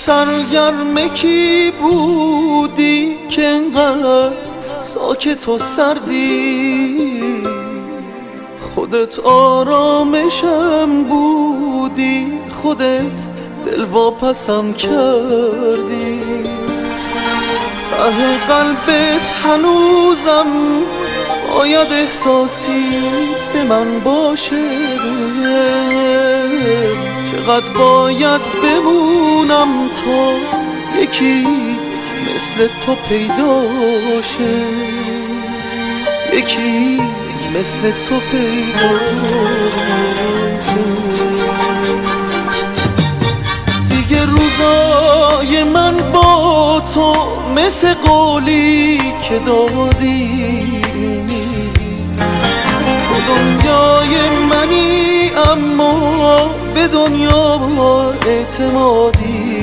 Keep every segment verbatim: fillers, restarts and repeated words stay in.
سرگرم کی بودی که انقدر ساکت و سردی؟ خودت آرامشم بودی، خودت دلواپسم کردی. ته قلبت هنوزم باید احساسی به من باشه. چقدر باید بمونم تا یکی مثل تو پیدا شه، یکی مثل تو پیدا شه. دیگه روزای من با تو مثل قولی که دادی. تو دنیای منی اما به دنیا اعتمادی.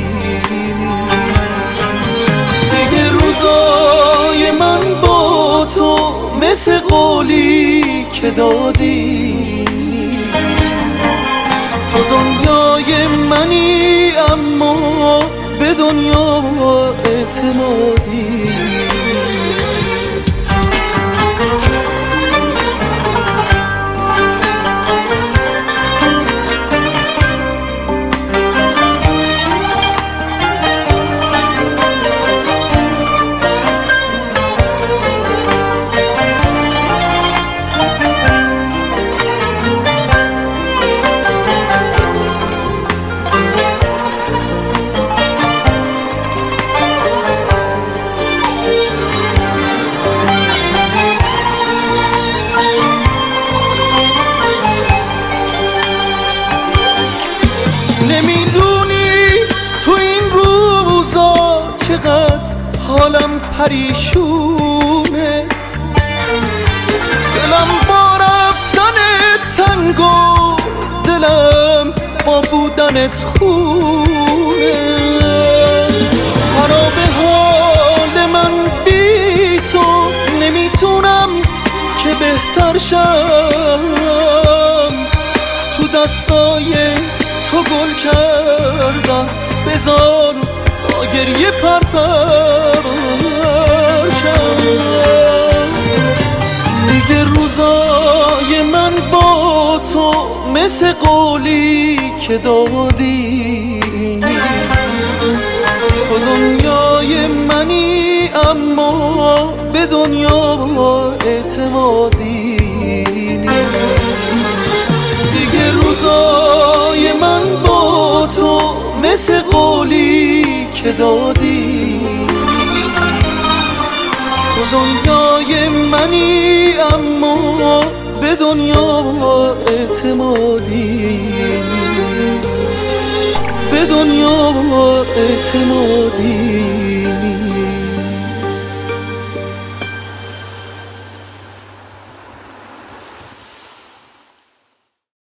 دیگه روزای من با تو مثل قولی که دادی. تو دنیای منی اما به دنیا اعتمادی. نمیدونی تو این روزا چقدر حالم پریشونه. دلم با رفتنت تنگ و دلم با بودنت خونه. خراب حال من بی تو، نمیتونم که بهتر شم. تو دستای تو گل کردم، بذار با گریه پرپر شم. دیگه روزای من با تو مثل قولی که دادی. تو دنیای منی اما به دنیا اعتمادی. دیگه روزای من با تو مثل قولی که دادی. تو دنیای منی اما به دنیا اعتمادی. به دنیا اعتمادی.